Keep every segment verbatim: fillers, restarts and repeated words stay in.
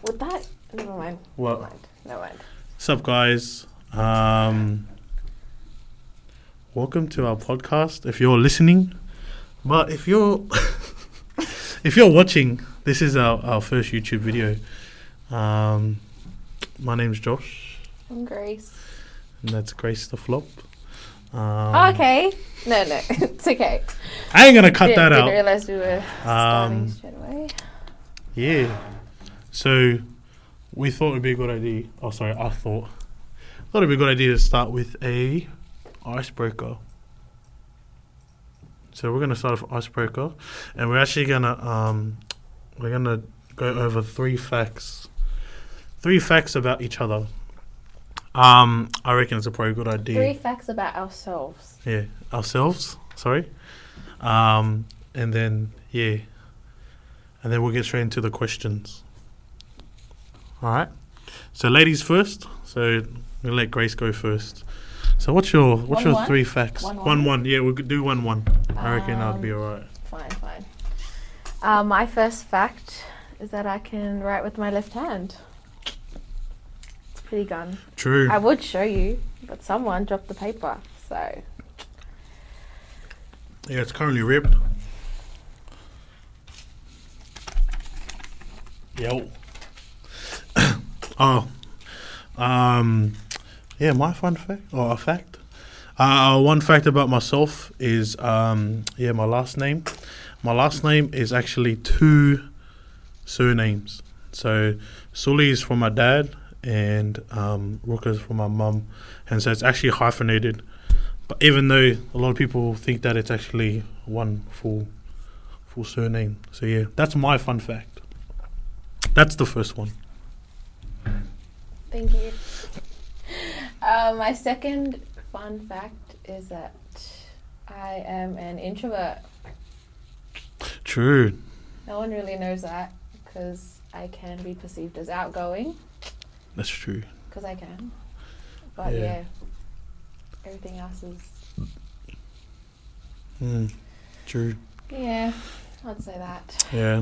Would that? Never mind. What? Never mind. Never mind. What's up, guys? Um, welcome to our podcast. If you're listening, but if you're if you're watching, this is our, our first YouTube video. Um, my name's Josh. I'm Grace. And that's Grace the Flop. Um, Oh, okay. No, no, it's okay. I ain't gonna cut didn't, that didn't out. realize we were starting Um, straight away. Yeah. So we thought it'd be a good idea. Oh, sorry, I thought. Thought it'd be a good idea to start with a icebreaker. So we're gonna start with icebreaker, and we're actually gonna um, we're gonna go over three facts, three facts about each other. Um, I reckon it's a pretty good idea. Three facts about ourselves. Yeah, ourselves. Sorry. Um, and then yeah, and then we'll get straight into the questions. All right. So ladies first. So we'll let Grace go first. So what's your what's One, your one? three facts? One, one. one? one. Yeah, we could do one one. I reckon that'd be Um, alright. Fine, fine. Uh, my first fact is that I can write with my left hand. It's pretty gun. True. I would show you, but someone dropped the paper, so Yeah, it's currently ripped. Yo. oh. Um. Yeah, my fun fact or a fact. Uh, one fact about myself is um. Yeah, my last name. My last name is actually two surnames. So Sully is from my dad, and um, Rooker is from my mum, and so it's actually hyphenated. But even though a lot of people think that it's actually one full full surname. So yeah, that's my fun fact. That's the first one. thank you. Uh, my second fun fact is that I am an introvert. True. No one really knows that because I can be perceived as outgoing That's true. because I can. But Yeah. yeah, everything else is, Mm, true. yeah, I'd say that. Yeah.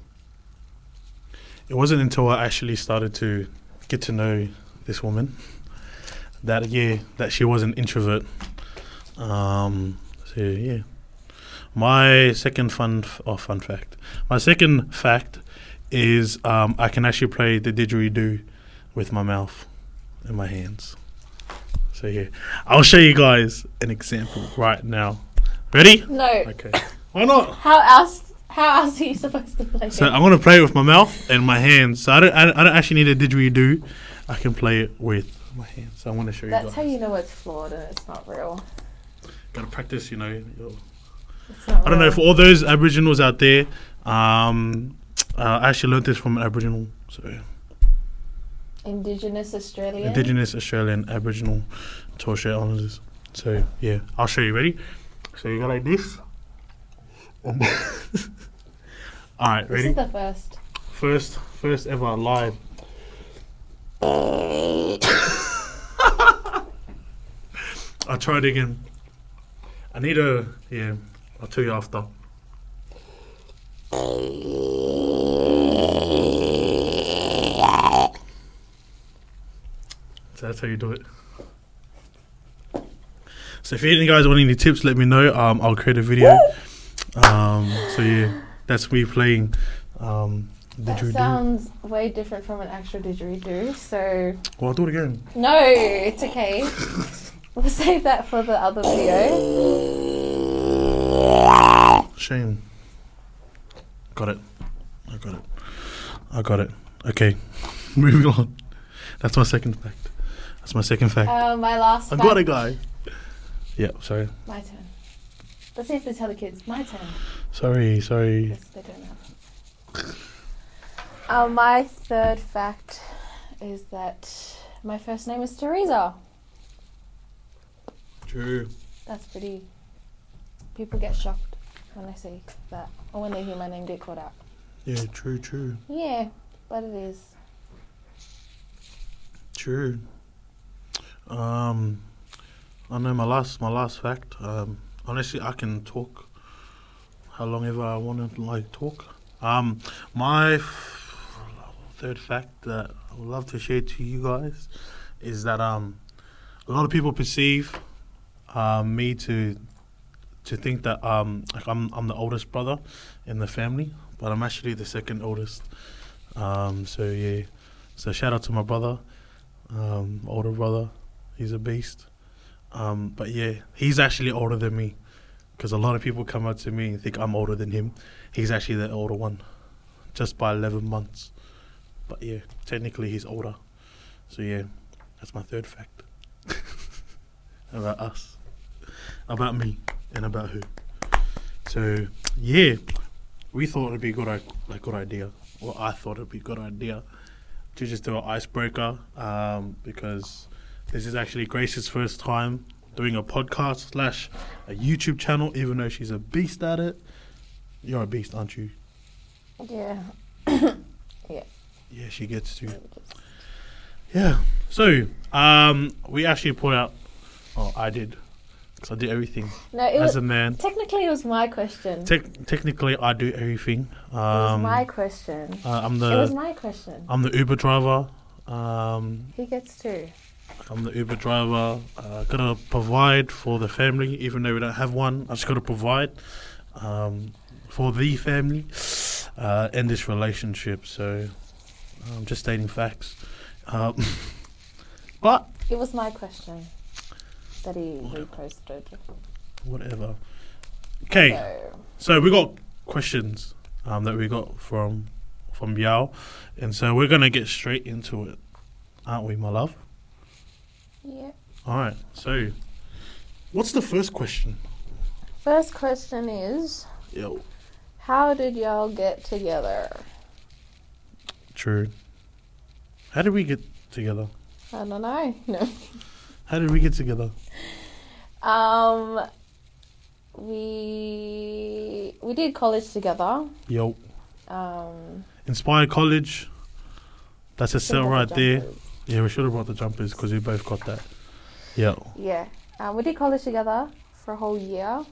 It wasn't until I actually started to get to know this woman that yeah that she was an introvert. Um. So yeah. My second fun f- or fun fact. My second fact is um I can actually play the didgeridoo with my mouth and my hands. So yeah, I'll show you guys an example right now. Ready? No. Okay. Why not? How else? How else are you supposed to play So it? I'm gonna play it with my mouth and my hands. So I don't, I don't, I don't actually need a didgeridoo. I can play it with my hands. So I want to show you That's guys. how you know it's flawed and it's not real. Gotta practice, you know. Your, It's not I don't know, real. for all those Aboriginals out there, um, uh, I actually learned this from an Aboriginal, so Indigenous Australian. Indigenous Australian Aboriginal Torres Strait Islanders. So yeah, I'll show you. Ready? So you go like this. And all right, This ready? is the first. First, first ever live. I'll try it again. I need a, yeah, I'll tell you after. So that's how you do it. So if you guys want any tips, let me know. Um, I'll create a video. Um, so yeah, that's me playing um, That didgeridoo. sounds way different from an actual didgeridoo. So Well, I'll do it again. no, it's okay. We'll save that for the other video. Shame. Got it. I got it. I got it. Okay, moving on. That's my second fact. That's my second fact. Uh, my last. I fact. got it, guy. Yeah, sorry. My turn. Let's see if they tell the kids. My turn. Sorry, sorry. Yes, they don't know. Uh, my third fact is that my first name is Teresa. True. That's pretty. People get shocked when they see that, or when they hear my name get called out. Yeah, true, true, Yeah, but it is. true. Um, I know my last, my last fact. Um, honestly, I can talk how long ever I want to like talk. Um, my f- third fact that I would love to share to you guys is that um, a lot of people perceive um, me to to think that um, like I'm I'm the oldest brother in the family, but I'm actually the second oldest. Um, so yeah, so shout out to my brother, um, older brother. He's a beast. Um, but yeah, he's actually older than me, because a lot of people come up to me and think I'm older than him. He's actually the older one, just by eleven months. But yeah, technically he's older. So yeah, that's my third fact about us, about me, and about who. So yeah, we thought it'd be a good, i- like good idea. Well, I thought it'd be a good idea to just do an icebreaker, um, because this is actually Grace's first time doing a podcast slash a YouTube channel, even though she's a beast at it. You're a beast, aren't you? Yeah. Yeah, she gets to. Yeah. So, um, we actually put out. Oh, I did, because I did everything No, it as was a man. technically it was my question. Tec- technically, I do everything. Um, it was my question. uh, I'm it was the my question. I'm the Uber driver. Um, He gets two. I'm the Uber driver. Uh, gotta provide for the family, even though we don't have one. I just gotta provide um, for the family uh, in this relationship. So I'm just stating facts. Um, but It was my question that he reposted. whatever. Okay, So, so we got questions um, that we got from from Yao, and so we're gonna get straight into it, aren't we, my love? yeah. All right. So, what's the first question? First question is, Yo. how did y'all get together? True. How did we get together? I don't know. No. How did we get together? Um, we we did college together. Yo. Um, Inspired College. That's a should cell have right the there. jumpers. Yeah, we should have brought the jumpers because we both got that. Yo. Yeah. Um, we did college together for a whole year.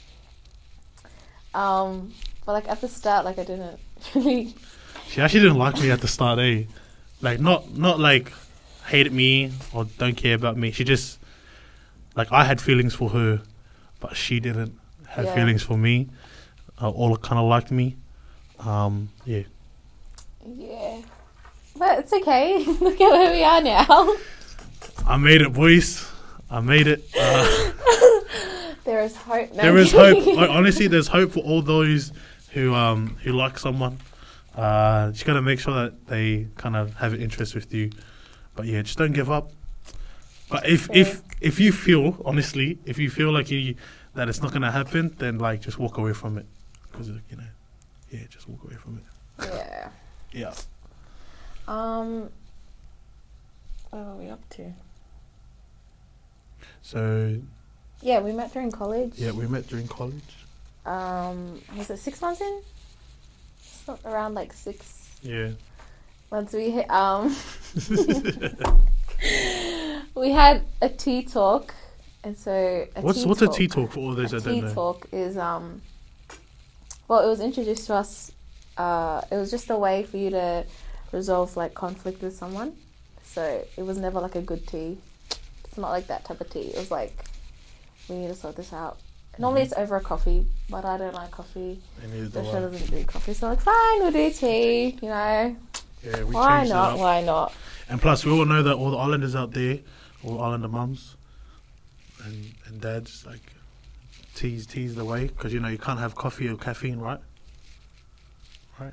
Um, but like at the start, like I didn't really. She actually didn't like me at the start, eh? Like, not not like hated me or don't care about me. She just, like, I had feelings for her, but she didn't have Yeah. feelings for me. Uh, all kind of liked me. Um, yeah. Yeah. But it's okay. Look at where we are now. I made it, boys. I made it. Uh, There is hope. No, there I'm is hope. kidding. Like, honestly, there's hope for all those who um who like someone. Uh, just gotta make sure that they kind of have an interest with you. But yeah, just don't give up. But if if if you feel honestly, if you feel like you that it's not gonna happen, then like just walk away from it, because you know, yeah, just walk away from it. Yeah. Yeah. Um. What are we up to? So Yeah, we met during college. yeah, we met during college. Um, was it six months in? It's not around like six Yeah. months. We hit, um, we had a tea talk, and so a What's tea what's talk, a tea talk for all those a that don't tea know? talk is um, well, it was introduced to us. Uh, it was just a way for you to resolve like conflict with someone. So it was never like a good tea. It's not like that type of tea. It was like, we need to sort this out. Normally it's over a coffee, but I don't like coffee. And neither do Joshua I. doesn't do coffee, so like, fine, we'll do tea. You know, Yeah, we why changed it not? up. Why not? And plus, we all know that all the islanders out there, all Islander mums and, and dads, like, tease tease the way, because you know you can't have coffee or caffeine, right? Right.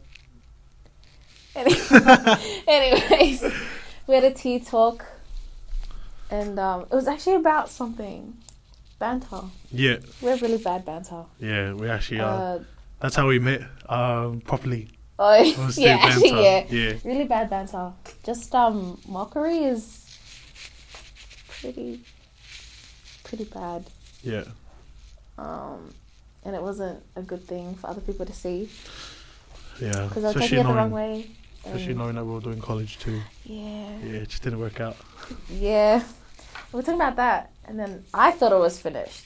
Anyways, we had a tea talk, and um, it was actually about something, banter. Yeah, We have really bad banter. yeah. We actually are. Uh, That's how we met um, properly. oh, Was yeah, through actually, yeah, banter. Yeah. really bad banter. Just um, mockery is pretty, pretty bad. Yeah. Um, and it wasn't a good thing for other people to see Yeah. because they'll take Especially it the wrong knowing, way. especially and- knowing that we were doing college too. Yeah. Yeah, it just didn't work out. Yeah. We were talking about that, and then I thought it was finished.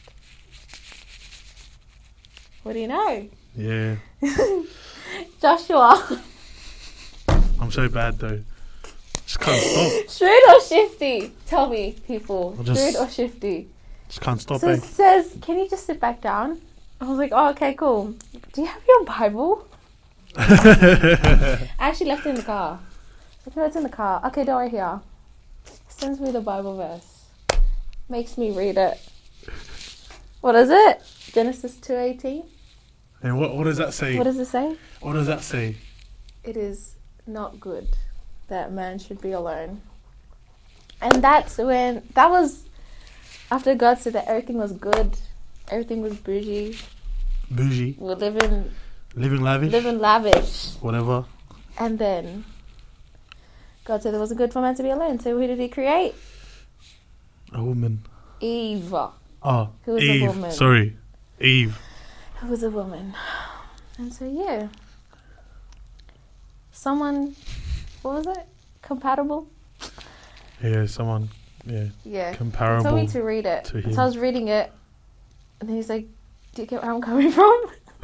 What do you know? Yeah. Joshua. I'm so bad though. Just can't stop. Shrewd or shifty? Tell me, people. I'll just- Shrewd or shifty? Just can't stop. So Eh? it says, can you just sit back down? I was like, oh, okay, cool. Do you have your Bible? I actually left it in the car. I know it's in the car. Okay, don't worry here. Sends me the Bible verse. Makes me read it. What is it? Genesis two eighteen. And what what does that say? What does it say? What does that say? It is not good that man should be alone. And that's when, that was after God said that everything was good, everything was bougie, Bougie, we're living, living lavish, living lavish. whatever. And then God said it wasn't good for man to be alone. So who did he create? A woman. Eve. Oh, Who is a Eve. woman? Sorry, Eve. Who was a woman. And so, yeah. Someone, what was it? Compatible? Yeah, someone. Yeah, Yeah. He comparable. told me to read it. to So him. I was reading it. And then he's like, do you get where I'm coming from?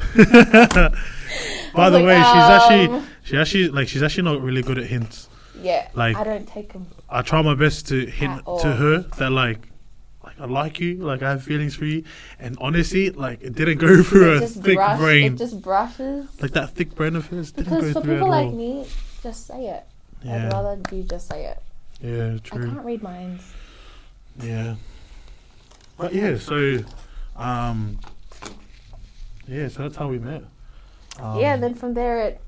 By was the like, way, she's actually um, she actually like she's actually not really good at hints. Yeah. Like I don't take them. I try my best to hint At all. to her that like like I like you, like I have feelings for you, and honestly, like it didn't go through It her just, thick brush, brain. it just brushes. Like that thick brain of hers didn't Because go for through people at like all. me, just say it. I'd Yeah, rather you just say it. yeah, I true. can't read minds. Yeah, but yeah, so um, yeah, so that's how we met. Um, Yeah, then from there it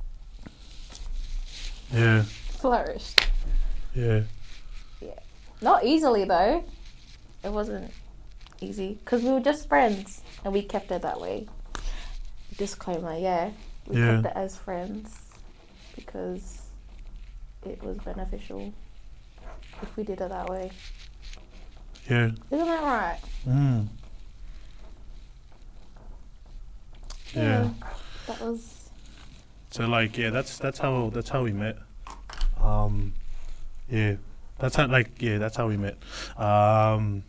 yeah, flourished. yeah, Not easily though. It wasn't easy because we were just friends and we kept it that way. Disclaimer, yeah, we Yeah. kept it as friends because it was beneficial if we did it that way. yeah. Isn't that right? Mm. Yeah. That was So like yeah, that's that's how that's how we met. Um, yeah, that's how like yeah, that's how we met. Um,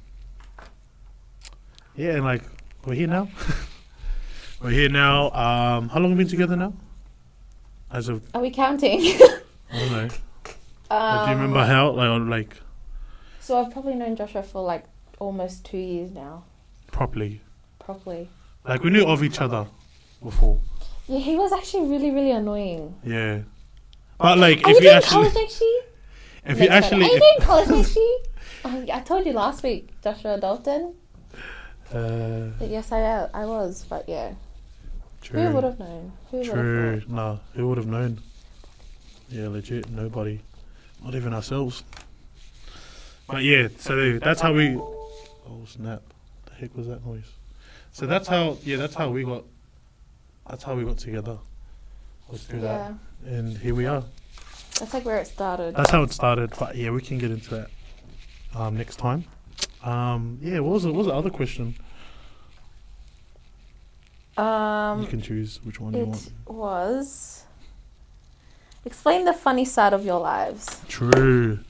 yeah, and like we're here now. We're here now. Um, how long have we been together now? As of Are we counting? I don't know. um, Like, do you remember how like on, like So I've probably known Joshua for like almost two years now, properly? properly. Like we knew of each other before. Yeah, he was actually really, really annoying. Yeah, but like Are if you you doing actually college next year? if you Next actually Friday. Are you if- doing college next year? Oh, yeah, I told you last week, Joshua Dalton. uh, That yes, I I was, but yeah. true. Who would have known? Who would True. have thought? No, who would have known? Yeah, legit, nobody. Not even ourselves. But yeah, so that's how we. Oh snap! The heck was that noise? So that's how. Yeah, that's how we got. That's how we got together. Was through Yeah, that, and here we are. that's like where it started. That's how it started. But yeah, we can get into that um, next time. Um, yeah, what was it? What was the other question? Um, You can choose which one you it want. was. Explain the funny side of your lives. True.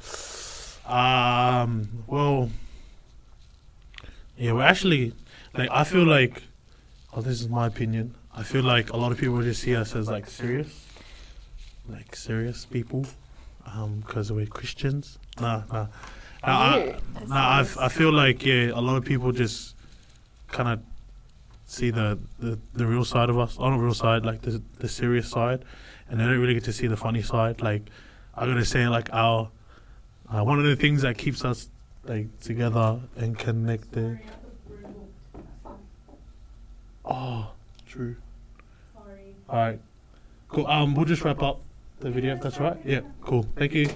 Um. Well. Yeah. We're actually like I feel like. Oh, this is my opinion. I feel like a lot of people just see us as like serious, like serious people, um, because we're Christians. Nah, nah. Nah, You, I, as nah, I, serious. I feel like yeah, a lot of people just kind of see the, the the real side of us, on the real side, like the the serious side, and they don't really get to see the funny side. Like I'm gonna say, like our uh, one of the things that keeps us like together and connected. Oh, true. Sorry. All right, cool. Um, we'll just wrap up the video. If that's all right. Yeah, cool. Thank you.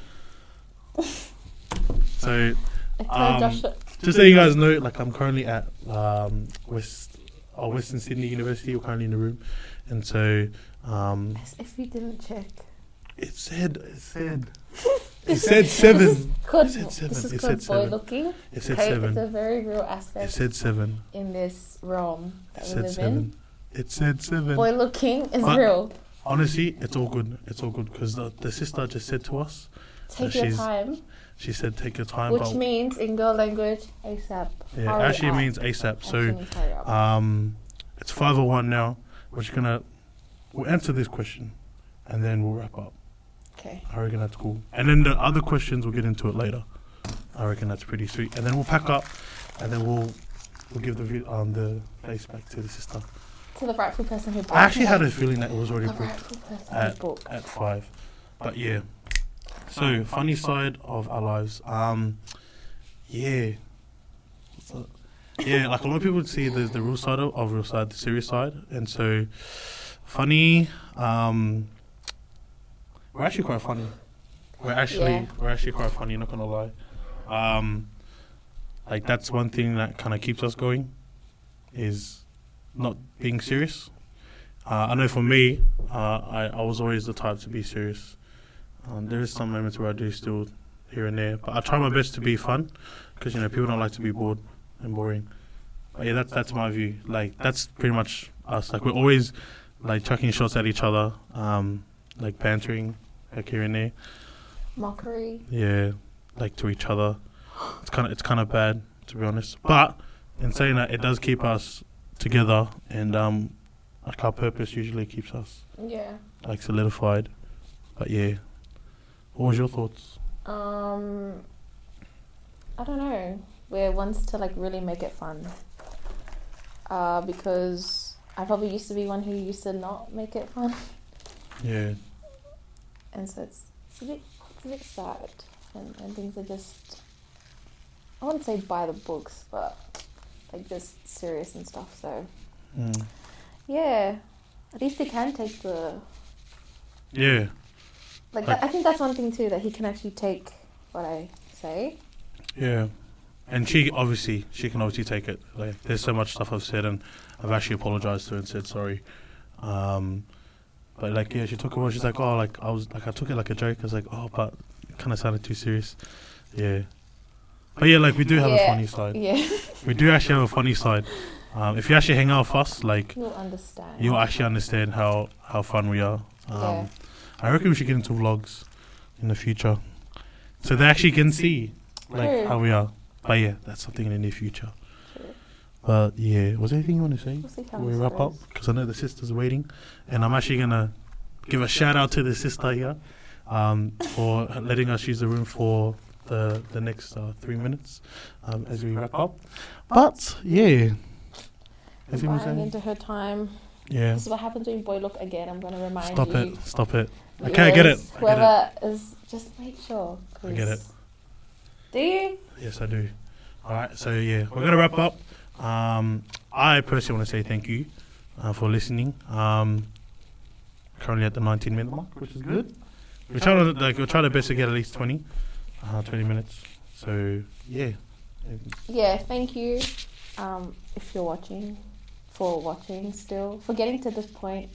So. I told Um, Joshua. Just so you guys know, like I'm currently at um, West, uh, Western Sydney University. We're currently in the room, and so um, As if you didn't check. it said it said it said seven. Called, It said seven. This is It called said boy seven. looking. It said Okay, seven. it's a very real It aspect said seven. in this realm It that we said live seven. It said seven. in. Boy looking is But- real. Honestly, it's all good. It's all good because the, the sister just said to us. Take uh, your she's- time, She said, "Take your time." which but means in girl language, ASAP. yeah, hurry actually it up. means ASAP. Actually So means hurry up. um, it's five oh one now. We're just gonna we'll answer this question, and then we'll wrap up. Okay. I reckon that's cool. And then the other questions, we'll get into it later. I reckon that's pretty sweet. And then we'll pack up, and then we'll we'll give the vi- um the place back to the sister. To the rightful person who booked. I actually had a feeling that it was already The booked rightful person at- who booked. at five. But yeah. So funny side of our lives. Um, yeah. So, yeah, like a lot of people would see there's the real side of, of real side, the serious side, and so funny. Um, we're actually quite funny. We're actually Yeah. we're actually quite funny. Not gonna lie. Um, like that's one thing that kind of keeps us going, is not being serious. Uh, I know for me, uh, I I was always the type to be serious. Um, there is some moments where I do still here and there, but I try my best to be fun, because you know people don't like to be bored and boring. But yeah, that's that's my view. Like that's pretty much us. Like we're always like chucking shots at each other, um, like bantering, like here and there. Mockery. Yeah, like to each other. It's kind of it's kind of bad, to be honest. But in saying that, it does keep us together, and um, like our purpose usually keeps us Yeah. like solidified. But yeah, what was your thoughts? Um, I don't know. We're ones to like really make it fun. Uh, because I probably used to be one who used to not make it fun, Yeah, and so it's it's a bit it's a bit sad, and, and things are just, I wouldn't say by the books, but like just serious and stuff. So mm. yeah, at least he can take the yeah, like. Like- that, I think that's one thing too, that he can actually take what I say. yeah. And she obviously she can obviously take it. Like there's so much stuff I've said, and I've actually apologized to her and said sorry. Um, but like yeah, she took it well. She's like, oh, like I was like I took it like a joke. I was like, oh, but it kind of sounded too serious. Yeah. But yeah, like we do have Yeah. a funny side. Yeah, We do actually have a funny side. Um, if you actually hang out with us, like you'll understand. you'll actually understand how how fun we are. Um, Yeah. I reckon we should get into vlogs in the future, so they actually can see like True. how we are. But yeah, that's something in the near future. True. But yeah, was there anything you want to say We'll see how before we this wrap up? goes. Because I know the sister's waiting, and I'm actually gonna give a shout out to the sister here um, for letting us use the room for the the next uh, three minutes um, as we wrap up. But yeah, as you were Buying saying, into her time. yeah. This is what happens when you boy look again. I'm gonna remind Stop you. it! Stop it! Okay, I get it. viewers, I get it. Whoever is, just make sure. I get it. 'cause- Do you? Yes, I do. All right, so yeah, we're gonna wrap up. Um, I personally want to say thank you uh, for listening. Um, currently at the nineteen minute mark, which is good. We're trying to like we're trying our best to get at least twenty, uh, twenty minutes. So yeah, Yeah. Thank you. Um, if you're watching, for watching still, for getting to this point.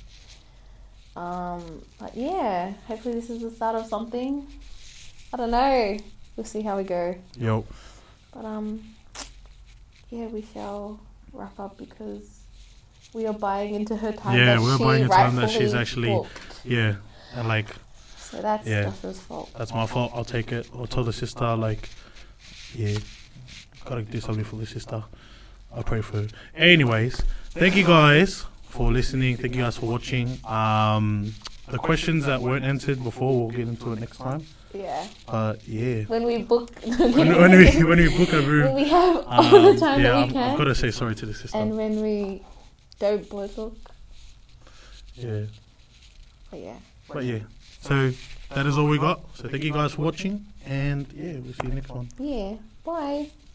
Um, but yeah, hopefully this is the start of something. I don't know. We'll see how we go. yo, But um, yeah, we shall wrap up because we are buying into her time. Yeah, that we're she buying into time that she's rightfully actually- booked. yeah, and like So that's Yeah. Joshua's fault. that's my fault. I'll take it. I'll tell the sister like, yeah, gotta do something for the sister. I'll pray for her. Anyways, thank you guys for listening. Thank you guys for watching. Um, the questions that weren't answered before, we'll get into it next time. Yeah. But yeah, When we book, when, when we when we book a when room, we have all the um, time yeah, that we I'm- can, I've got to say sorry to the sister. and when we don't book, yeah, but yeah. but yeah. So that is all we got. So thank you guys for watching, and yeah, we'll see you next one. Yeah. Bye.